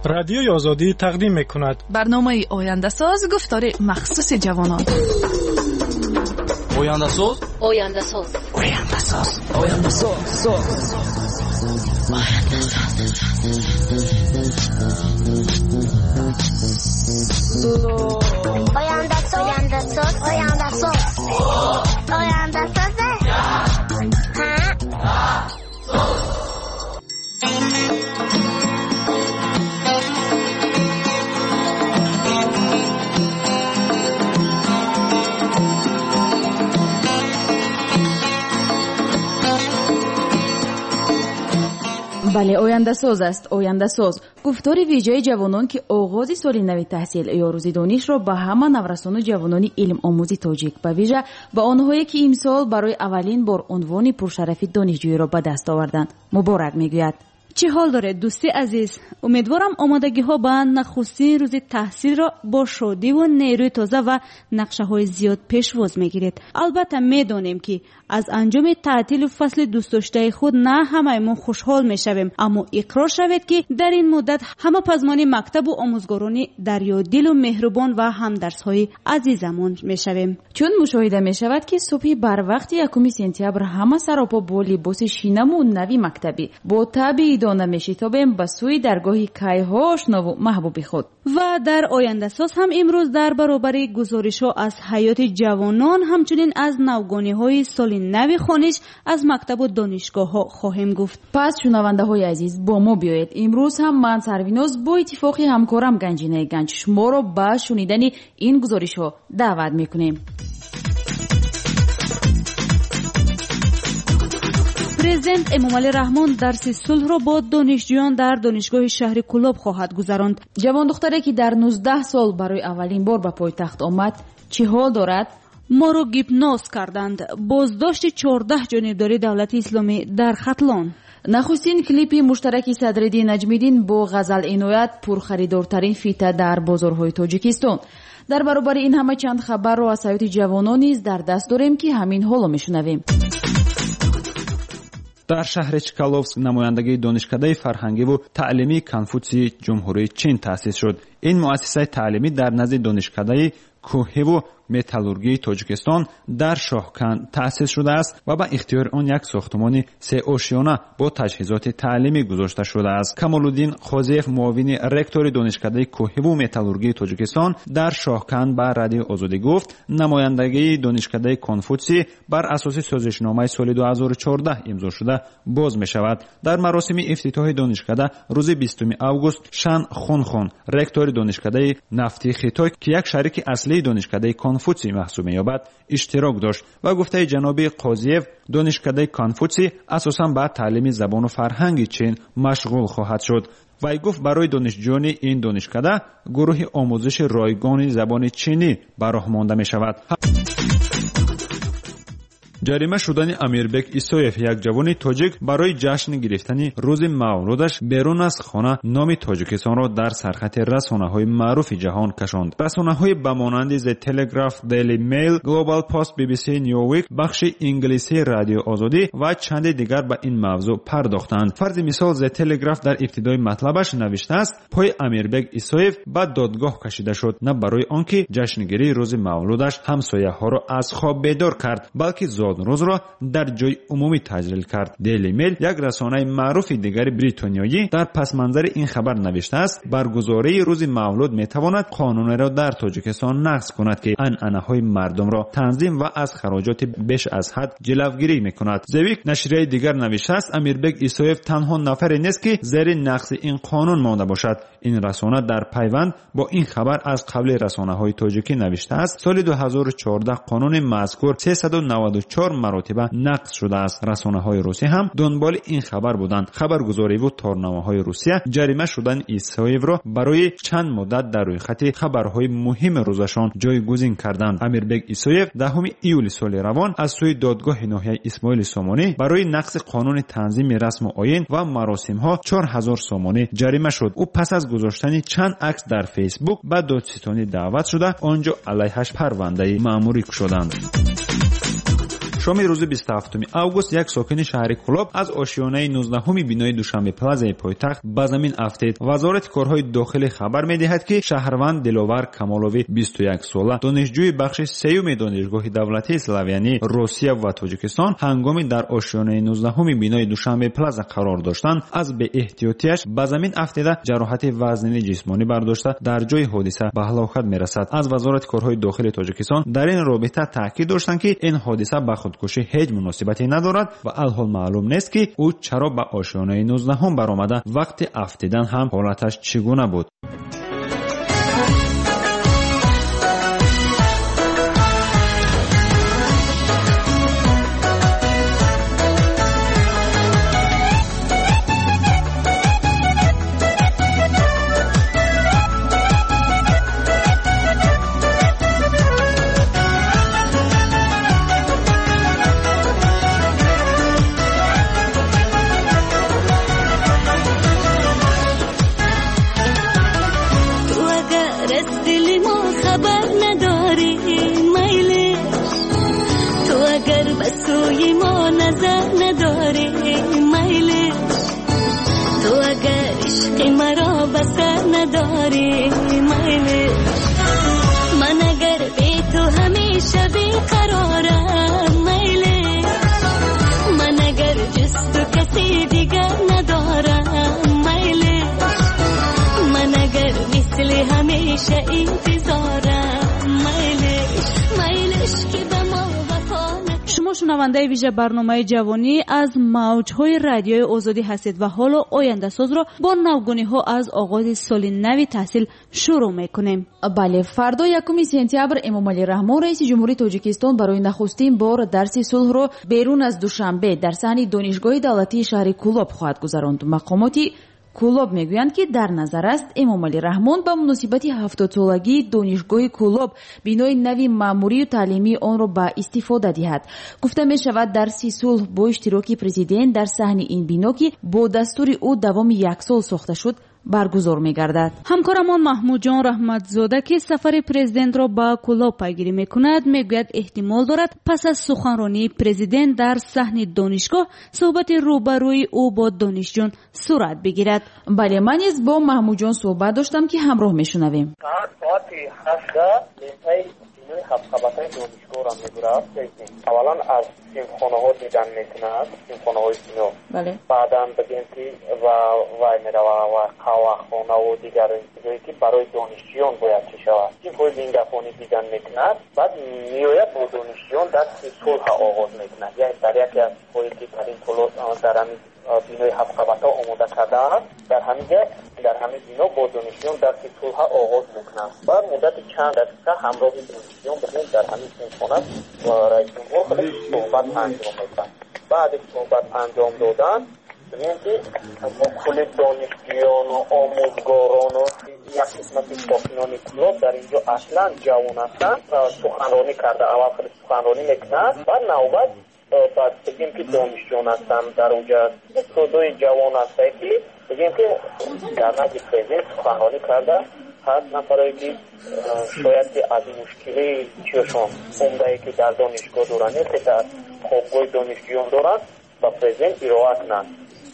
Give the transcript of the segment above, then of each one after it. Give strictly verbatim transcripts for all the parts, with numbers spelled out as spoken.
رادیوی آزادی تقدیم می‌کند برنامه آینده ساز گفتار مخصوص جوانان. آینده ساز آینده ساز آینده ساز آینده ساز آینده ساز آینده ساز آینده ساز آینده ساز بله، آینده ساز است. آینده ساز گفتار ویژه جوانان که آغاز سال نو تحصیل یا روز دانش را به همه نورسان و جوانان علم آموزی تاجیک به ویژه به آنهایی که امسال برای اولین بار عنوان پرشرفی دانشجویی را به دست آوردند مبارک میگوید. چه حال دارد دوستی عزیز؟ امیدوارم آمادگی ها به نخستین روز تحصیل را با شادی و نیروی تازه و نقشه های زیاد پیشواز میگیرید. البته میدانیم که از انجام تعطیل فصل دوست داشته خود نه همه‌مون خوشحال میشویم، اما اقرار شود که در این مدت همه پزمان مکتب و آموزگاران دریادل و مهربان و همدرس های عزیزمون میشویم. چون مشاهده میشود که صبح بر وقت یکم سپتامبر همه سراپا با لباس شینم و نوی مکتبی با تبی دانه میشتابیم به سوی درگاه کیها آشنا و محبوب خود. و در آینده ساز هم امروز در برابر گزارش ها از حیات جوانان همچنین از نوگانی های سال نو خوانش از مکتب و دانشگاه ها خواهیم گفت. پس شنونده های عزیز با ما بیایید. امروز هم من سرویناز با اتفاقی همکارم گنجینه گنج شما را به شنیدن این گزارش ها دعوت میکنیم. پرزیدنت امامعلی رحمان درس صلح را با دانشجویان در دانشگاه شهر کلاب خواهد گذراند. جوان دختری که در نوزده سال برای اولین بار به پایتخت آمد چه حال دارد؟ ما را گیپناز کردند. بازداشت چهارده جانبداری دولت اسلامی در ختلان. نخستین کلیپی مشترک صدرالدین نجمیدین با غزل عنایت پرخریدارترین فیته در بازارهای تاجیکستان. در برابر این همه چند خبر را از حیات جوانان نیز در دست داریم که همین حالا میشنویم. در شهر چکالوفسک نمایندگی دانشکده فرهنگی و تعلیمی کنفوسی جمهوری چین تأسیس شد. این مؤسسه تعلیمی در نزد دانشکده کوهی و متالورگی تاجیکستان در شاهکند تأسیس شده است و به اختیار آن یک ساختمان سه آشیانه با تجهیزات تعلیمی گذاشته شده است. کمالالدین خوزیف معاون رکتور دانشکده کوهی و متالورگی تاجیکستان در شاهکند به رادیو آزادی گفت نمایندگی دانشکده کنفوسی بر اساس سازشنامه سال دو هزار و چهارده امضا شده باز می شود. در مراسم افتتاح دانشکده روز بیستم آگوست شان خونخون رکتور دانشکده نفتی خیتای که یک شریک اصلی دانشکده کنفوسی محسوب می‌یابد اشتراک داشت و گفته جناب قاضیف دانشکده کنفوسی اساساً به تعلیم زبان و فرهنگ چین مشغول خواهد شد. وی گفت برای دانشجویان این دانشکده گروه آموزش رایگان زبان چینی براه مانده می شود. جریمه شدن امیربک ایسویف یک جوان تاجیک برای جشن گرفتن روز مولودش بیرون از خانه نام تاجیکستان را در سرخط رسانه‌های معروف جهان کشاند. رسانه‌های به مانند ز تلگراف، دیلی میل، گلوبال پست، بی بی سی نیویک، بخش انگلیسی رادیو آزادی و چند دیگر به این موضوع پرداختند. فرض مثال ز تلگراف در ابتدای مطلبش نوشته است پای امیربک ایسویف به دادگاه کشیده شد نه برای آنکه جشنگیری روز مولودش همسایه‌ها را از خواب بیدار کرد بلکه روز را در جای عمومی تجلیل کرد. دیلی میل یک رسانه معروف دیگر بریتانیایی در پس منظر این خبر نوشته است برگزاری روز مولود میتواند قانون را در تاجیکستان نقض کند که عنعنه‌های مردم را تنظیم و از خراجات بیش از حد جلوگیری میکند. زویک نشریه دیگر نوشته است امیربک ایسویف تنها نفری نیست که زیر نقض این قانون مانده باشد. این رسانه در پیوند با این خبر از قبل رسانه‌های تاجیکی نوشته است سال دو هزار و چهارده قانون مذکور سیصد و نود و چهار مراتبه نقض شده است. رسانه‌های روسی هم دنبال این خبر بودند. خبرگزاری و تارنامه‌های روسیه جریمه شدن ایسویف را برای چند مدت در روی خط خبرهای مهم روزشان جایگزین کردند. امیربک ایسویف دهم ایول سال روان از سوی دادگاه ناحیه اسماعیل سامانی برای نقض قانون تنظیم رسم و آیین و مراسم‌ها چهار هزار سامانی جریمه شد. او پس از گذاشتن چند عکس در فیسبوک به دادستانی دعوت شده آنجا علیهش پرونده مأموری شدند. شام روز بیست و هفتم август یک ساکن شهر کلوب از آشیانه نوزدهم بینای دوشنبه پلازای پایتخت به زمین افتید. وزارت کارهای داخلی خبر می‌دهد که شهروند دلاور کمالوی بیست و یک ساله دانشجوی بخش سیوم دانشگاه دولتی اسلاویانی روسیه و تاجیکستان هنگامی در آشیانه نوزدهم بینای دوشنبه پلازا قرار داشتند از به احتیاطیش به زمین افتیده جراحت وزنی جسمانی برداشته در جای حادثه به هلاکت میرسد. از وزارت کارهای داخلی تاجیکستان در این رابطه تاکید داشتند که این حادثه با خودکشی هیچ مناسبتی ندارد و الحال معلوم نیست که او چرا به آشیانه نوزدهم برآمده. وقت افتیدن هم حالتش چگونه بود؟ شما شنونده ویژه برنامه جوانی از موج‌های رادیوی آزادی هستید و حالا آینده ساز را با نوگونی‌ها از آغاز سال نو تحصیل شروع می‌کنیم. بله، فردا یکم سپتامبر امامعلی رحمان رئیس جمهوری تاجیکستان برای نخستین بار درس صلح را بیرون از دوشنبه در صحن دانشگاه دولتی شهر کلوب خواهد گذراند. مقاماتی کلوب میگویند که در نظر است امامعلی رحمان به مناسبت هفتاد سالگی دانشگاه کلوب بینای نوی ماموری و تعلیمی آن را به استفاده دهد. گفته می شود درس صلح با اشتراک پرزیدنت در صحن این بنا که با دستور او دوام یک سال ساخته شد برگزار می‌گردد. همکارمان محمود جان رحمتزاده که سفر پرزیدنت را به کلوب پیگیری می‌کند میگوید احتمال دارد پس از سخنرانی پرزیدنت در صحن دانشگاه صحبت روبروی او با دانشجویان صورت بگیرد. بله، من نیز با محمود جان صحبت داشتم که همراه می‌شنویم. خبرهای دانشگاه را می‌گیرد. اولا از سیمخانه‌ها دیدن می‌کند، سیمخانه‌های سینو. بله. بعداً بگیم که و وای می‌رود و قهوه‌خانه و دیگر چیزایی که برای دانشجویان باید چه شود. سیمخانه زندگانی دیدن می‌کند. بعد می‌آید با دانشجویان دست صلح آغاز می‌کند. یعنی در یکی از جاهایی که در این کلاس در همین بینای هفت قبط‌ها آماده کرده است، در همین جا در همین بنا با دانشجویان دست صلح آغاز می‌کنند. بعد مدت چند دقیقه همراه دانشجویان بگیم در همین سیمخانه و رئیس جمهور خودش صحبت انجام می‌دهد. بعد صحبت انجام دادن بگیم که با کل دانشجویان و آموزگاران و یک قسمت ساکنان کلوب در اینجا اصلا جوان هستند سخنرانی کرده. اول خود سخنرانی می‌کنند، بعد نوبت بعد بگیم که دانشجویان هستند در اونجا صدای جوان هسته که بگیم که در نزد پرزیدنت سخنرانی کرده. هست نفرایی که شاید که از مشکلی چیشون عمده‌ای که در دانشگاه دارند که در خوابگاه دانشجویان دارند و پرزیدنت ارائه کنند.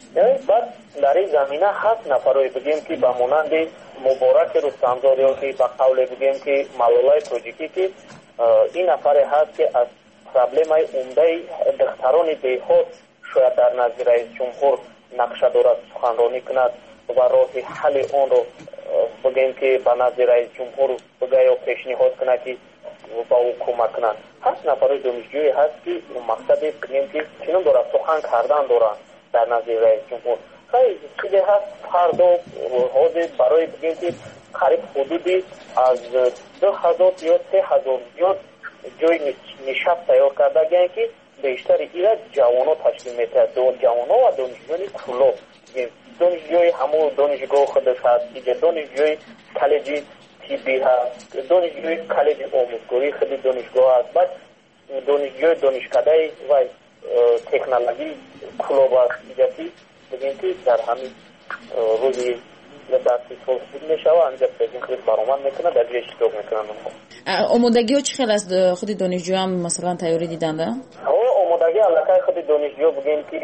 بعد در این زمینه هست نفرایی بگیم که به مانند مبارک رستمزاد یا که به قول بگیم که ملالای تاجیکی که این نفر هست که از پرابلم های عمده دختران دیهات شاید در نزد رئیس جمهور نقشه دارد سخنرانی کند و راه حل آن رو بگیم که به نزد رئیس جمهور بگه یا پیشنهاد کند که با او کمک کند. هست نفرای دانشجویی هست که مقصد بگیم که چنین دارد سخن کردن دارند در نزد رئیس جمهور. خیلی چیزی هست فردا حاضر برای بگیم که قریب حدودی از دو هزار یا سه هزار زیاد جای نشست تیار کرده گیرند که بیشتر ایره جوانو تشکیل میده. جوانو و دانشجویان کلوب، دانشجوی همون دانشگاه خودش هست، دیگه دانشجوی کالج طبی هست، دانشجوی کالج آموزگاری خود دانشگاه هست، بعد دانشجوی دانشکده و تکنولوژی کلوب هست. دیگه بگیم که در همین روزی دستی صلح میشه و انجام بگیم خود برآمد میکنه در جای اشتراک میکنن. آمادگی ها چی خیلی از خود دانشجویان مثلا تیاری دیدن ده؟ دانشجو بگیم که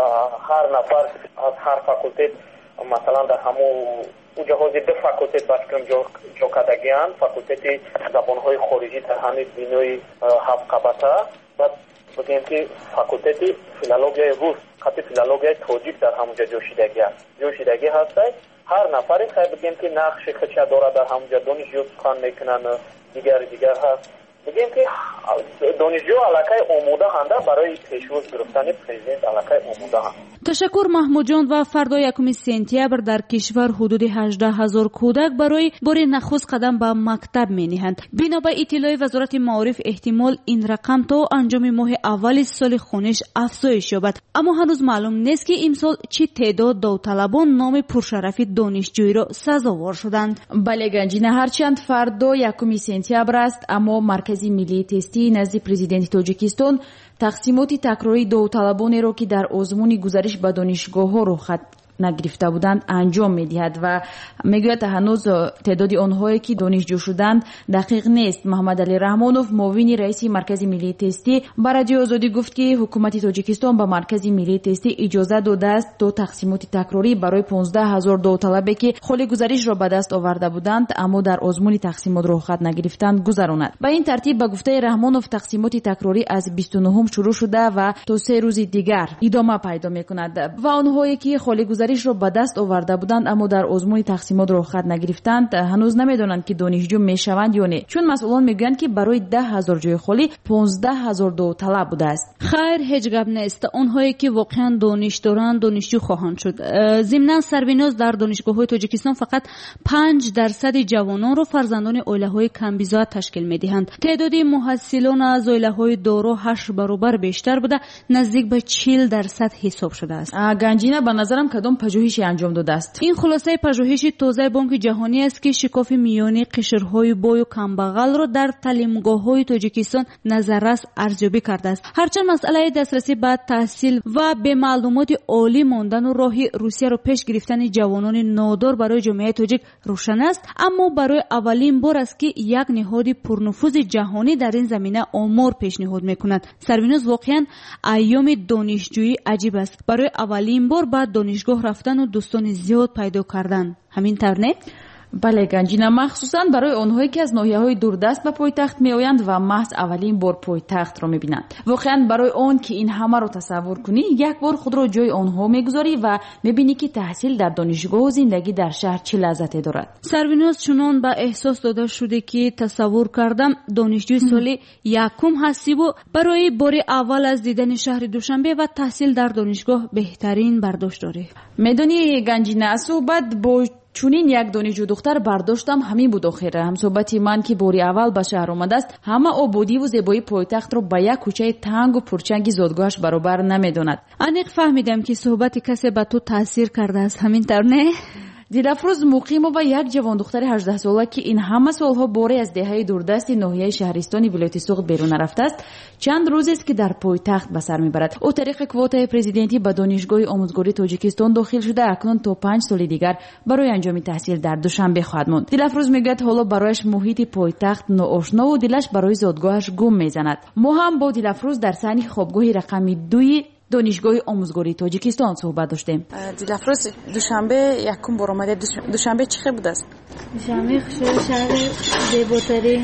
هر نفر از هر فاکولته مثلا در همون او جهاز دو فاکولته باشکن جو کدگیان فاکولته زبانهای خارجی در همین بینوی هفت قبطه و بگیم که فاکولته فیلولوژی روس خط فیلولوژی توجیک در همونجا جوشیدگی هست جوشیدگی هست هر نفری خیلی بگیم که نقش خچه داره در همونجا دانشجو سخن میکنن دیگر دیگر هست بگیم که دانشجو علاقه آموده هنده برای پیشروز گرفتن پرزیدنت علاقه آموده هند. تشکر محمود جان. و فردا یکم سپتامبر در کشور حدود هجده هزار کودک برای بار نخست قدم به مکتب می نهند. بنا به اطلاع وزارت معارف احتمال این رقم تا انجام ماه اول سال خونش افزایش یابد، اما هنوز معلوم نیست که امسال چه تعداد داوطلبان نام پرشرفی دانشجویی را سزاوار شدند. بله گنجینه، هرچند فردا یکم سپتامبر است اما مرکز ملی تستی نزد پرزیدنت تاجیکستان تقسیمات تکراری داوطلبانی را که در آزمون گزارش به دانشگاه‌ها رخصت نگرفته بودند انجام می‌دهد و میگوید هنوز تعداد آنهایی که دانشجو شدند دقیق نیست. محمد علی رحمانوف معاون رئیس مرکز ملی تستی به رادیو آزادی گفت که حکومت تاجیکستان به مرکز ملی تستی اجازه داده است تا تقسیمات تکراری برای پانزده هزار داوطلبی که خال گزارش را به دست آورده بودند اما در آزمون تقسیمات رخصت نگرفتند گذراند. به این ترتیب به گفته رحمانوف تقسیمات تکراری از بیست و نهم شروع شده و تا سه روز دیگر ادامه پیدا می‌کند و آنهایی که خال گزارش رو به دست آورده بودند اما در آزمون تقسیمات رخصت نگرفتند هنوز نمیدونند که دانشجو میشوند یا نه، چون مسئولان میگویند که برای ده هزار جای خالی پانزده هزار داوطلب بوده است. خیر، هیچ گپ نیست. اونهایی که واقعا دانش دارند دانشجو خواهند شد. ضمن سربیناز در دانشگاه‌های تاجیکستان فقط پنج درصد جوانان رو فرزندان عائله‌های کمبیزا تشکیل میدهند. تعداد محصلان از عائله‌های دارا هشت برابر بیشتر بوده، نزدیک به چهل درصد حساب شده است. گنجینه به نظرم کدام پژوهشی انجام داده است؟ این خلاصه پژوهش تازه بانک جهانی است که شکاف میانی قشرهای بای و کمبغل را در تعلیمگاه‌های تاجیکستان نظررس ارزیابی کرده است. هرچند مسئله دسترسی به تحصیل و به معلومات عالی ماندن و راه روسیه را پیش گرفتن جوانان نادار برای جامعه تاجیک روشن است، اما برای اولین بار است که یک نهاد پرنفوذ جهانی در این زمینه آمار پیشنهاد می‌کند. سربیناز واقعا ایام دانشجویی عجیب است. برای اولین بار بعد دانشگاه رفتن و دوستان زیاد پیدا کردن. همین طور نه؟ بله گنجینه، مخصوصا برای آنهایی که از ناحیه‌های دوردست به پایتخت میآیند و محض اولین بار پایتخت را می‌بینند. واقعا برای آن که این همه را تصور کنی یک بار خود را جای آنها می‌گذاری و می‌بینی که تحصیل در دانشگاه و زندگی در شهر چه لذتی دارد. سربیناز چنان به احساس داده شده که تصور کردم دانشجوی سال یکم هستی و برای بار اول از دیدن شهر دوشنبه و تحصیل در دانشگاه بهترین برداشت داری. میدونی گنجینه، صحبت با چونین یک دانشجو دختر برداشتم همین بود. آخر هم صحبتی من که باری اول به شهر آمده است همه آبادی و زیبایی پایتخت رو به یک کوچه تنگ و پرچنگ زادگاهش برابر نمیداند. انیق فهمیدم که صحبت کسی به تو تاثیر کرده است. همین طور نه؟ دلافروز مقیم و یک جوان دختر هجده ساله که این همه سالها باری از دهه دوردست ناحیه شهرستانی ولایت سوغد بیرون رفته است چند روز است که در پایتخت به سر میبرد. او طریق کوتای پرزیدنتی به دانشگاه آموزگاری تاجیکستان داخل شده اکنون تا پنج سال دیگر برای انجام تحصیل در دوشنبه خواهد ماند. دلافروز میگوید حالا برایش محیط پایتخت ناآشنا و دلش برای زادگاهش گم میزند. ما هم با دلافروز در صحن خوابگاه رقم دوی دانشگاه آموزگاری تاجیکستان صحبت داشتیم. دلافروز دوشنبه یکم بار اومده. دوشنبه چه خبر بود است؟ دوشنبه شهر زیباتری.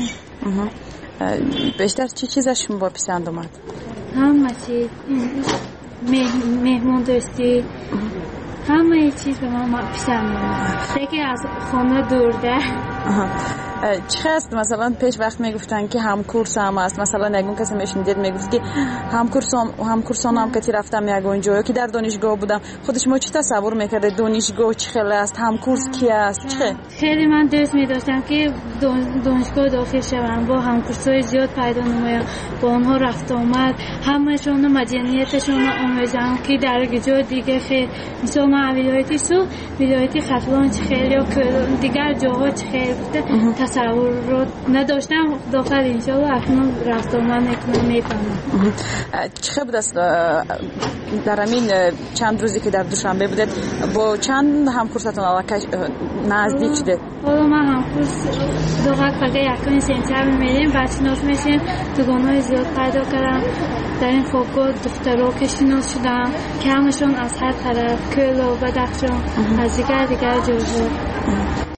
بیشتر چی چیزش با پسند اومد؟ همه چیز، مهمون دوستی، همه چیز به من پسند اومد. یکی از خانه دورده. چه هست مثلا پیش وقت میگفتن که هم کورس هم است، مثلا نگون کسی میشنیدید میگفت که هم کورس هم هم کورسان هم که رفتم یگون جایی که در دانشگاه بودم خودش ما چی تصور میکرده دانشگاه چه خیلی است، هم کورس کی است؟ چه خیلی من دوست می‌داشتم که دانشگاه داخل شوم، با هم کورسای زیاد پیدا نمایم، با اونها رفت آمد، همه‌شون مدنیتشون آموزم که در جای دیگه خیلی مثلا ما ولایتی سو ولایتی خطوان خیلی دیگر جاها خیلی بوده تصور رو نداشتم. داخل اینجا و اکنون رفت آمد میکنم میفهمم. چه بود است در همین چند روزی که در دوشنبه بودید با چند همکورستون علاقه نزدیک شدید؟ حالا من همکورس دو قطعه یکانی سنتر میریم بعد شناس میشیم. دوگانهای زیاد پیدا کردم در این خوابگاه. دخترها که شناس شدم که همشون از هر طرف کل و بدخشان از دیگر دیگر جاها.